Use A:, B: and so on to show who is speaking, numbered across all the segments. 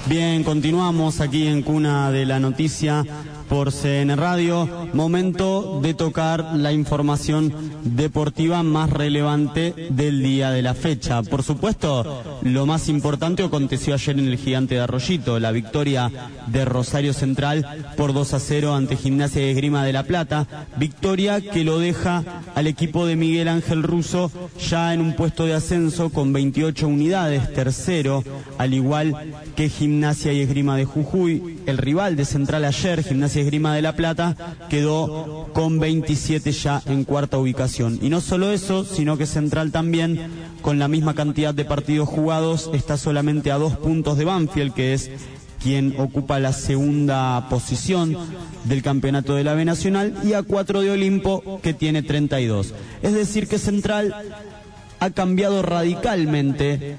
A: Bien, continuamos aquí en Cuna de la Noticia por CN Radio. Momento de tocar la información deportiva más relevante del día de la fecha. Por supuesto, lo más importante aconteció ayer en el Gigante de Arroyito, la victoria de Rosario Central por 2-0 ante Gimnasia y Esgrima de La Plata. Victoria que lo deja al equipo de Miguel Ángel Russo ya en un puesto de ascenso con 28 unidades, tercero, al igual que Gimnasia y Esgrima de Jujuy. El rival de Central ayer, Gimnasia y Esgrima de La Plata, quedó con 27 ya en cuarta ubicación. Y no solo eso, sino que Central también, con la misma cantidad de partidos jugados, está solamente a 2 puntos de Banfield, que es quien ocupa la segunda posición del campeonato de la B Nacional, y a 4 de Olimpo, que tiene 32. Es decir, que Central ha cambiado radicalmente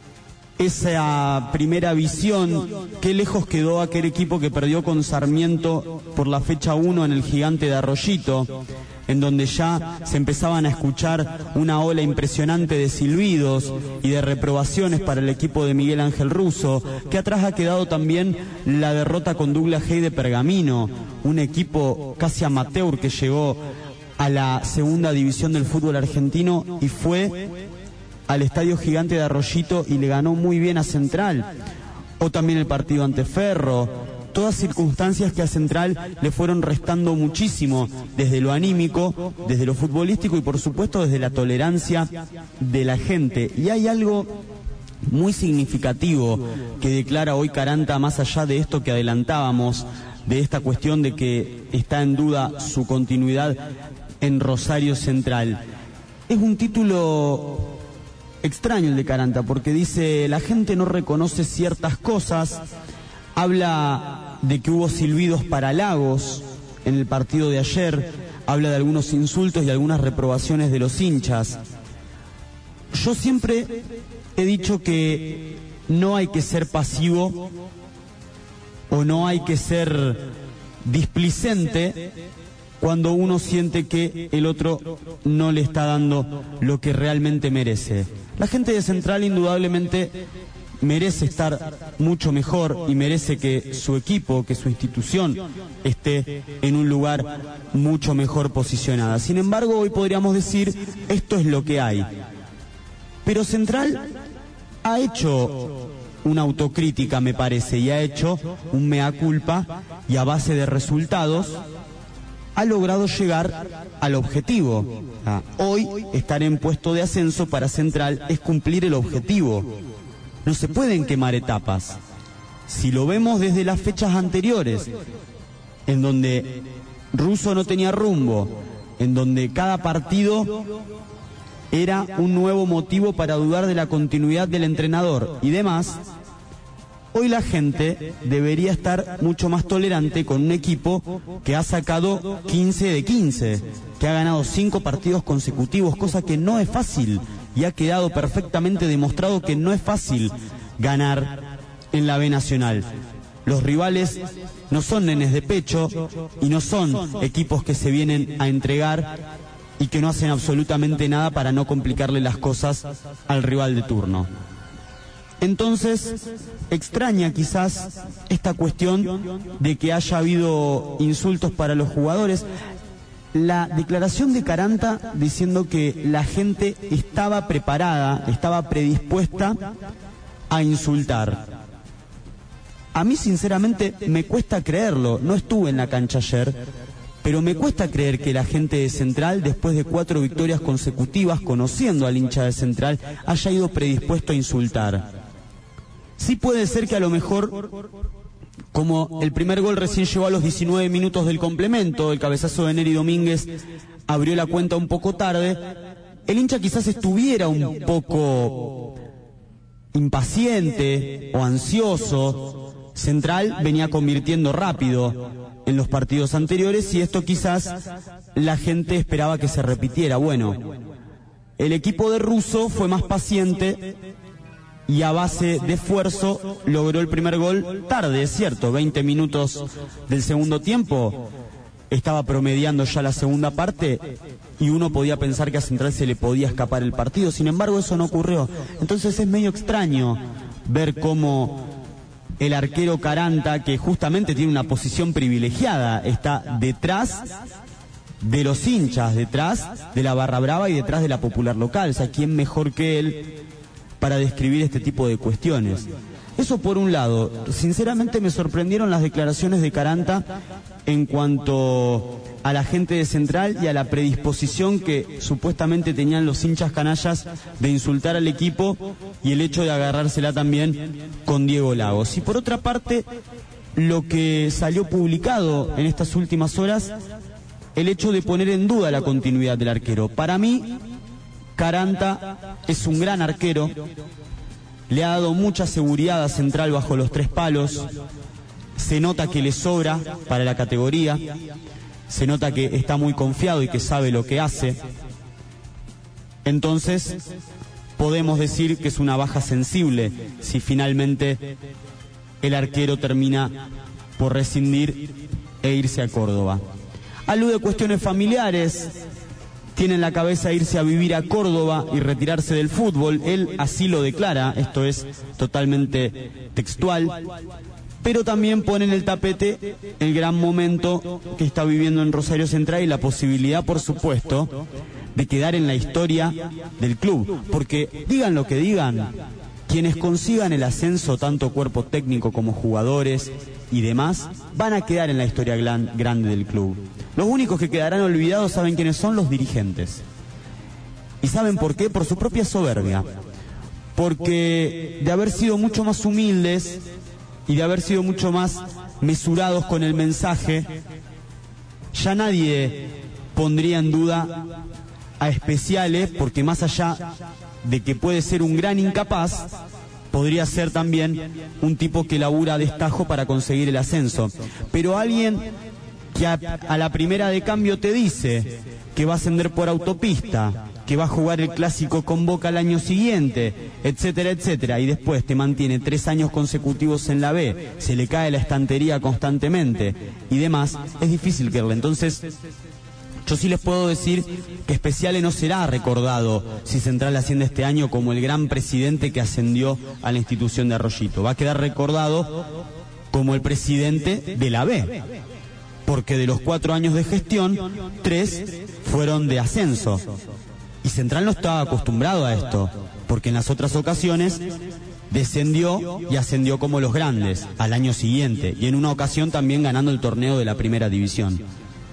A: esa primera visión. Qué lejos quedó aquel equipo que perdió con Sarmiento por la fecha 1 en el Gigante de Arroyito, en donde ya se empezaban a escuchar una ola impresionante de silbidos y de reprobaciones para el equipo de Miguel Ángel Russo, que atrás ha quedado también la derrota con Douglas Hay de Pergamino, un equipo casi amateur que llegó a la segunda división del fútbol argentino y fue al Estadio Gigante de Arroyito y le ganó muy bien a Central. O también el partido ante Ferro. Todas circunstancias que a Central le fueron restando muchísimo, desde lo anímico, desde lo futbolístico y por supuesto desde la tolerancia de la gente. Y hay algo muy significativo que declara hoy Caranta, más allá de esto que adelantábamos, de esta cuestión de que está en duda su continuidad en Rosario Central. Es un título extraño el de Caranta, porque dice: la gente no reconoce ciertas cosas. Habla de que hubo silbidos para Lagos en el partido de ayer, habla de algunos insultos y algunas reprobaciones de los hinchas. Yo siempre he dicho que no hay que ser pasivo o no hay que ser displicente cuando uno siente que el otro no le está dando lo que realmente merece. La gente de Central indudablemente merece estar mucho mejor y merece que su equipo, que su institución esté en un lugar mucho mejor posicionada. Sin embargo, hoy podríamos decir, esto es lo que hay. Pero Central ha hecho una autocrítica, me parece, y ha hecho un mea culpa, y a base de resultados ha logrado llegar al objetivo. Hoy estar en puesto de ascenso para Central es cumplir el objetivo. No se pueden quemar etapas. Si lo vemos desde las fechas anteriores, en donde Russo no tenía rumbo, en donde cada partido era un nuevo motivo para dudar de la continuidad del entrenador y demás, hoy la gente debería estar mucho más tolerante con un equipo que ha sacado 15 de 15, que ha ganado 5 partidos consecutivos, cosa que no es fácil, y ha quedado perfectamente demostrado que no es fácil ganar en la B Nacional. Los rivales no son nenes de pecho y no son equipos que se vienen a entregar y que no hacen absolutamente nada para no complicarle las cosas al rival de turno. Entonces, extraña quizás esta cuestión de que haya habido insultos para los jugadores. La declaración de Caranta diciendo que la gente estaba preparada, estaba predispuesta a insultar. A mí sinceramente me cuesta creerlo. No estuve en la cancha ayer, pero me cuesta creer que la gente de Central, después de 4 victorias consecutivas, conociendo al hincha de Central, haya ido predispuesto a insultar. Sí puede ser que a lo mejor, como el primer gol recién llegó a los 19 minutos del complemento, el cabezazo de Neri Domínguez abrió la cuenta un poco tarde, el hincha quizás estuviera un poco impaciente o ansioso. Central venía convirtiendo rápido en los partidos anteriores y esto quizás la gente esperaba que se repitiera. Bueno, el equipo de Russo fue más paciente y a base de esfuerzo logró el primer gol tarde, es cierto, 20 minutos del segundo tiempo. Estaba promediando ya la segunda parte y uno podía pensar que a Central se le podía escapar el partido. Sin embargo, eso no ocurrió. Entonces es medio extraño ver cómo el arquero Caranta, que justamente tiene una posición privilegiada, está detrás de los hinchas, detrás de la barra brava y detrás de la popular local. O sea, ¿quién mejor que él para describir este tipo de cuestiones? Eso por un lado. Sinceramente me sorprendieron las declaraciones de Caranta en cuanto a la gente de Central y a la predisposición que supuestamente tenían los hinchas canallas de insultar al equipo y el hecho de agarrársela también con Diego Lagos. Y por otra parte, lo que salió publicado en estas últimas horas, el hecho de poner en duda la continuidad del arquero. Para mí, Caranta es un gran arquero, le ha dado mucha seguridad a Central bajo los 3 palos, se nota que le sobra para la categoría, se nota que está muy confiado y que sabe lo que hace. Entonces, podemos decir que es una baja sensible si finalmente el arquero termina por rescindir e irse a Córdoba. Alude a cuestiones familiares, tiene en la cabeza irse a vivir a Córdoba y retirarse del fútbol. Él así lo declara, esto es totalmente textual, pero también pone en el tapete el gran momento que está viviendo en Rosario Central y la posibilidad, por supuesto, de quedar en la historia del club. Porque digan lo que digan, quienes consigan el ascenso, tanto cuerpo técnico como jugadores y demás, van a quedar en la historia grande del club. Los únicos que quedarán olvidados, ¿saben quiénes son? Los dirigentes. ¿Y saben por qué? Por su propia soberbia. Porque de haber sido mucho más humildes y de haber sido mucho más mesurados con el mensaje, ya nadie pondría en duda a Especiales, porque más allá de que puede ser un gran incapaz, podría ser también un tipo que labura a destajo para conseguir el ascenso. Pero alguien que a la primera de cambio te dice que va a ascender por autopista, que va a jugar el clásico con Boca el año siguiente, etcétera, etcétera, y después te mantiene 3 años consecutivos en la B, se le cae la estantería constantemente y demás, es difícil creerle. Entonces, yo sí les puedo decir que Especiales no será recordado si Central asciende este año como el gran presidente que ascendió a la institución de Arroyito. Va a quedar recordado como el presidente de la B, porque de los 4 años de gestión, 3 fueron de ascenso. Y Central no estaba acostumbrado a esto, porque en las otras ocasiones descendió y ascendió como los grandes al año siguiente, y en una ocasión también ganando el torneo de la primera división.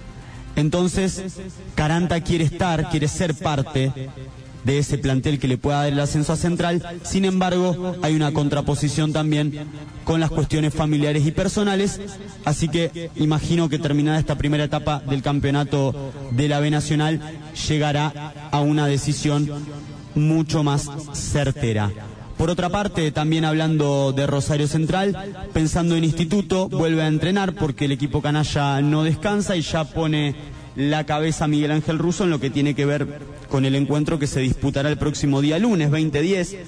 A: Entonces, Caranta quiere ser parte de ese plantel que le pueda dar el ascenso a Central. Sin embargo, hay una contraposición también con las cuestiones familiares y personales, así que imagino que terminada esta primera etapa del campeonato de la B Nacional, llegará a una decisión mucho más certera. Por otra parte, también hablando de Rosario Central, pensando en Instituto, vuelve a entrenar porque el equipo canalla no descansa y ya pone la cabeza Miguel Ángel Russo en lo que tiene que ver con el encuentro que se disputará el próximo día lunes 20:10.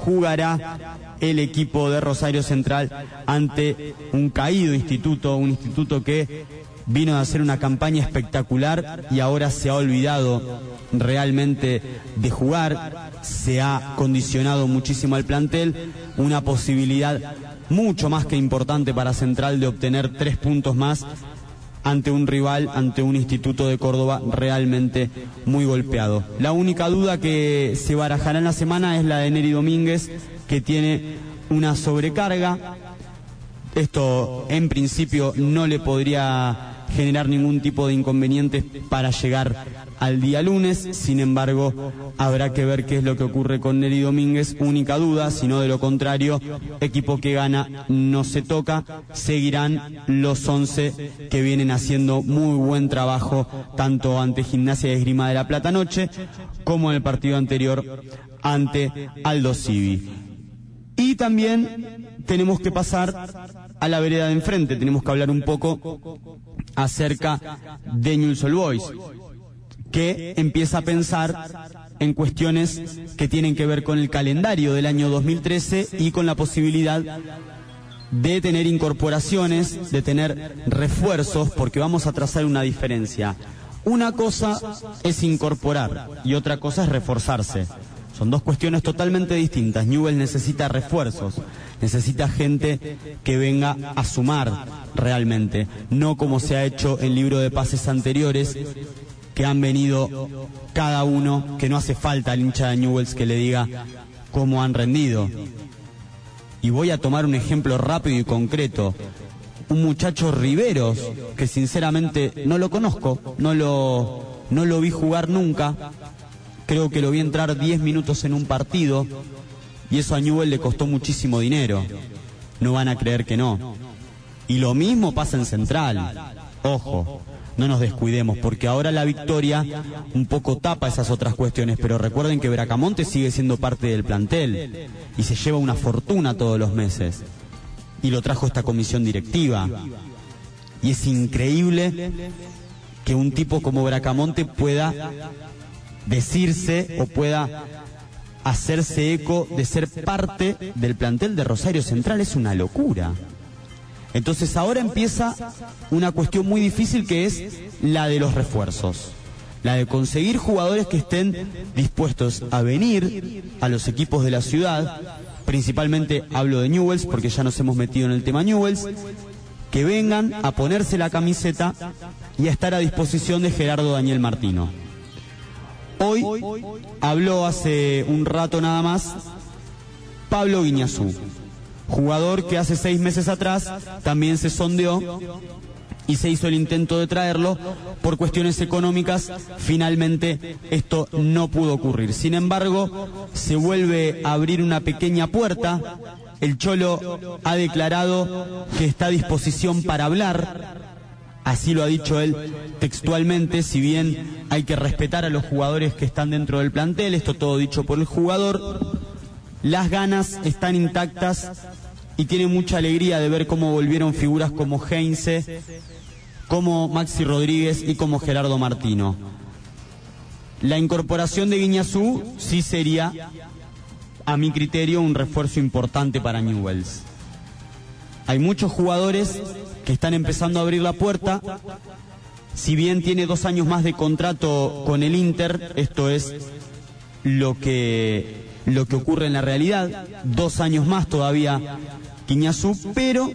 A: Jugará el equipo de Rosario Central ante un caído Instituto, un Instituto que vino a hacer una campaña espectacular y ahora se ha olvidado realmente de jugar, se ha condicionado muchísimo al plantel, una posibilidad mucho más que importante para Central de obtener 3 puntos más ante un rival, ante un Instituto de Córdoba realmente muy golpeado. La única duda que se barajará en la semana es la de Neri Domínguez, que tiene una sobrecarga. Esto en principio no le podría generar ningún tipo de inconveniente para llegar al día lunes. Sin embargo, habrá que ver qué es lo que ocurre con Neri Domínguez. Única duda, si no de lo contrario, equipo que gana no se toca. Seguirán los 11 que vienen haciendo muy buen trabajo tanto ante Gimnasia de Esgrima de La Plata anoche como en el partido anterior ante Aldo Civi. Y también tenemos que pasar a la vereda de enfrente, tenemos que hablar un poco acerca de Newell's Old Boys, que empieza a pensar en cuestiones que tienen que ver con el calendario del año 2013 y con la posibilidad de tener incorporaciones, de tener refuerzos, porque vamos a trazar una diferencia. Una cosa es incorporar y otra cosa es reforzarse. Son dos cuestiones totalmente distintas. Newell's necesita refuerzos, necesita gente que venga a sumar realmente, no como se ha hecho en libro de pases anteriores, que han venido cada uno, que no hace falta al hincha de Newell's que le diga cómo han rendido. Y voy a tomar un ejemplo rápido y concreto. Un muchacho Riveros, que sinceramente no lo conozco, no lo vi jugar nunca. Creo que lo vi entrar 10 minutos en un partido y eso a Newell's le costó muchísimo dinero. No van a creer que no. Y lo mismo pasa en Central. Ojo, no nos descuidemos, porque ahora la victoria un poco tapa esas otras cuestiones, pero recuerden que Bracamonte sigue siendo parte del plantel y se lleva una fortuna todos los meses. Y lo trajo esta comisión directiva. Y es increíble que un tipo como Bracamonte pueda decirse o pueda hacerse eco de ser parte del plantel de Rosario Central. Es una locura. Entonces ahora empieza una cuestión muy difícil, que es la de los refuerzos, la de conseguir jugadores que estén dispuestos a venir a los equipos de la ciudad. Principalmente hablo de Newell's, porque ya nos hemos metido en el tema Newell's, que vengan a ponerse la camiseta y a estar a disposición de Gerardo Daniel Martino. Hoy habló hace un rato nada más Pablo Guiñazú, jugador que hace 6 meses atrás también se sondeó y se hizo el intento de traerlo. Por cuestiones económicas, finalmente esto no pudo ocurrir. Sin embargo, se vuelve a abrir una pequeña puerta. El Cholo ha declarado que está a disposición para hablar. Así lo ha dicho él textualmente, si bien hay que respetar a los jugadores que están dentro del plantel, esto todo dicho por el jugador, las ganas están intactas y tiene mucha alegría de ver cómo volvieron figuras como Heinze, como Maxi Rodríguez y como Gerardo Martino. La incorporación de Guiñazú sí sería, a mi criterio, un refuerzo importante para Newell's. Hay muchos jugadores que están empezando a abrir la puerta. Si bien tiene 2 años más de contrato con el Inter, esto es lo que ocurre en la realidad, 2 años más todavía Guiñazú, pero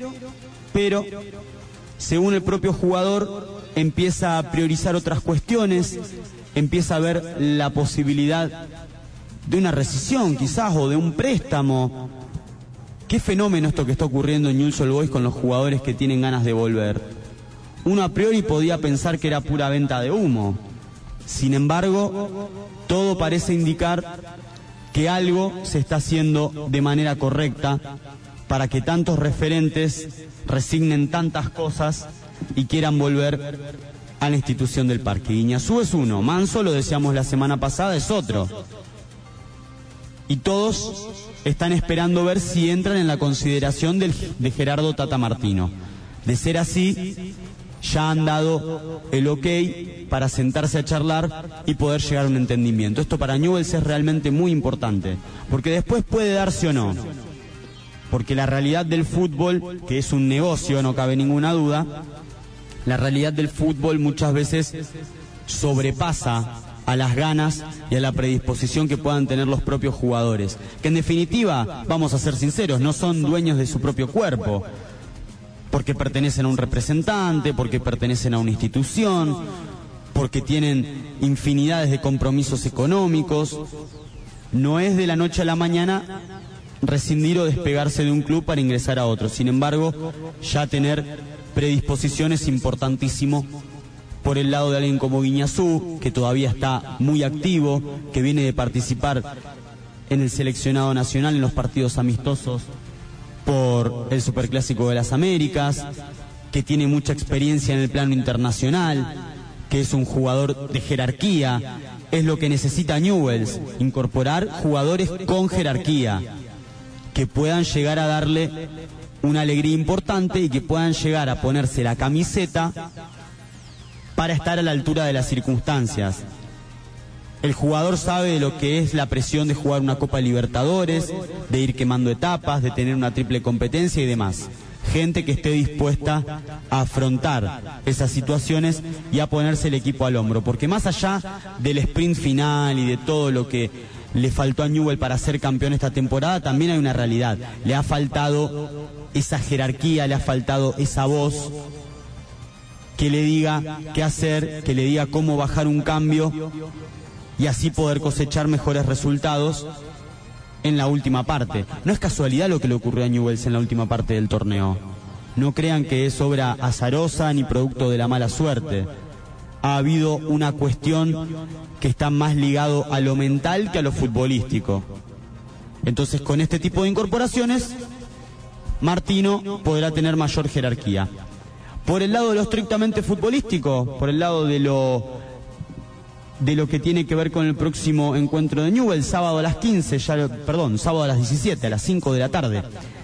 A: según el propio jugador empieza a priorizar otras cuestiones, empieza a ver la posibilidad de una rescisión quizás o de un préstamo. Qué fenómeno esto que está ocurriendo en Newell's Old Boys con los jugadores que tienen ganas de volver. Uno a priori podía pensar que era pura venta de humo. Sin embargo, todo parece indicar que algo se está haciendo de manera correcta para que tantos referentes resignen tantas cosas y quieran volver a la institución del Parque. Guiñazú es uno, Manso, lo decíamos la semana pasada, es otro. Y todos están esperando ver si entran en la consideración de Gerardo Tata Martino. De ser así, ya han dado el ok para sentarse a charlar y poder llegar a un entendimiento. Esto para Newell's es realmente muy importante, porque después puede darse o no. Porque la realidad del fútbol, que es un negocio, no cabe ninguna duda, la realidad del fútbol muchas veces sobrepasa a las ganas y a la predisposición que puedan tener los propios jugadores, que en definitiva, vamos a ser sinceros, no son dueños de su propio cuerpo, porque pertenecen a un representante, porque pertenecen a una institución, porque tienen infinidades de compromisos económicos. No es de la noche a la mañana rescindir o despegarse de un club para ingresar a otro. Sin embargo, ya tener predisposición es importantísimo por el lado de alguien como Guiñazú, que todavía está muy activo, que viene de participar en el seleccionado nacional en los partidos amistosos por el Superclásico de las Américas, que tiene mucha experiencia en el plano internacional, que es un jugador de jerarquía. Es lo que necesita Newell's, incorporar jugadores con jerarquía, que puedan llegar a darle una alegría importante y que puedan llegar a ponerse la camiseta para estar a la altura de las circunstancias. El jugador sabe de lo que es la presión de jugar una Copa Libertadores, de ir quemando etapas, de tener una triple competencia y demás. Gente que esté dispuesta a afrontar esas situaciones y a ponerse el equipo al hombro, porque más allá del sprint final y de todo lo que le faltó a Newell's para ser campeón esta temporada, también hay una realidad. Le ha faltado esa jerarquía, le ha faltado esa voz que le diga qué hacer, que le diga cómo bajar un cambio y así poder cosechar mejores resultados en la última parte. No es casualidad lo que le ocurrió a Newell's en la última parte del torneo. No crean que es obra azarosa ni producto de la mala suerte. Ha habido una cuestión que está más ligado a lo mental que a lo futbolístico. Entonces, con este tipo de incorporaciones, Martino podrá tener mayor jerarquía. Por el lado de lo estrictamente futbolístico, por el lado de lo que tiene que ver con el próximo encuentro de Newell's, sábado a las 15, sábado a las 17, a las 5 de la tarde.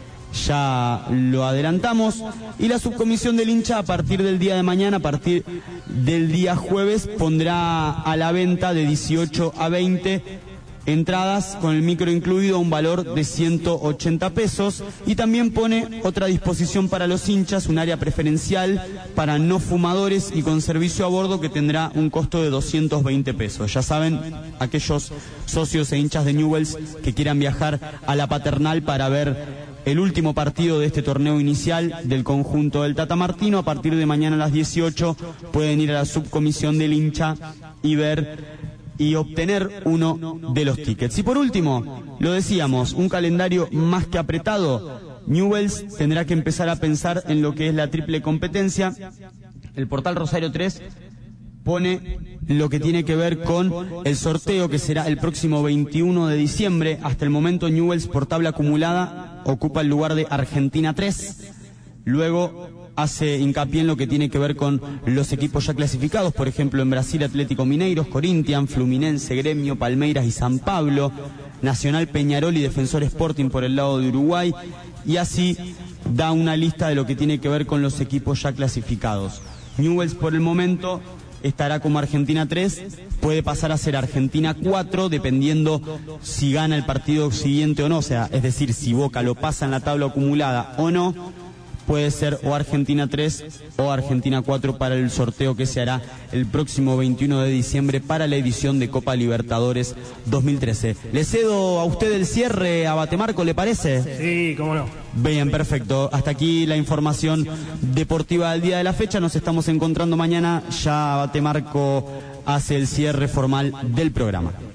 A: Ya lo adelantamos, y la subcomisión del hincha a partir del día de mañana, a partir del día jueves, pondrá a la venta de 18 a 20 entradas con el micro incluido a un valor de 180 pesos, y también pone otra disposición para los hinchas, un área preferencial para no fumadores y con servicio a bordo que tendrá un costo de 220 pesos. Ya saben, aquellos socios e hinchas de Newell's que quieran viajar a la Paternal para ver el último partido de este torneo inicial del conjunto del Tata Martino, a partir de mañana a las 18 pueden ir a la subcomisión del hincha y ver y obtener uno de los tickets. Y por último, lo decíamos, un calendario más que apretado. Newell's tendrá que empezar a pensar en lo que es la triple competencia. El portal Rosario 3 pone lo que tiene que ver con el sorteo que será el próximo 21 de diciembre. Hasta el momento Newell's por tabla acumulada ocupa el lugar de Argentina 3. Luego hace hincapié en lo que tiene que ver con los equipos ya clasificados, por ejemplo en Brasil Atlético Mineiros, Corinthians, Fluminense, Gremio, Palmeiras y San Pablo, Nacional, Peñarol y Defensor Sporting por el lado de Uruguay, y así da una lista de lo que tiene que ver con los equipos ya clasificados. Newell's por el momento estará como Argentina 3, puede pasar a ser Argentina 4 dependiendo si gana el partido siguiente o no, o sea, es decir, si Boca lo pasa en la tabla acumulada o no. Puede ser o Argentina 3 o Argentina 4 para el sorteo que se hará el próximo 21 de diciembre para la edición de Copa Libertadores 2013. Le cedo a usted el cierre a Batemarco, ¿le parece?
B: Sí, cómo no.
A: Bien, perfecto. Hasta aquí la información deportiva del día de la fecha. Nos estamos encontrando mañana. Ya Batemarco hace el cierre formal del programa.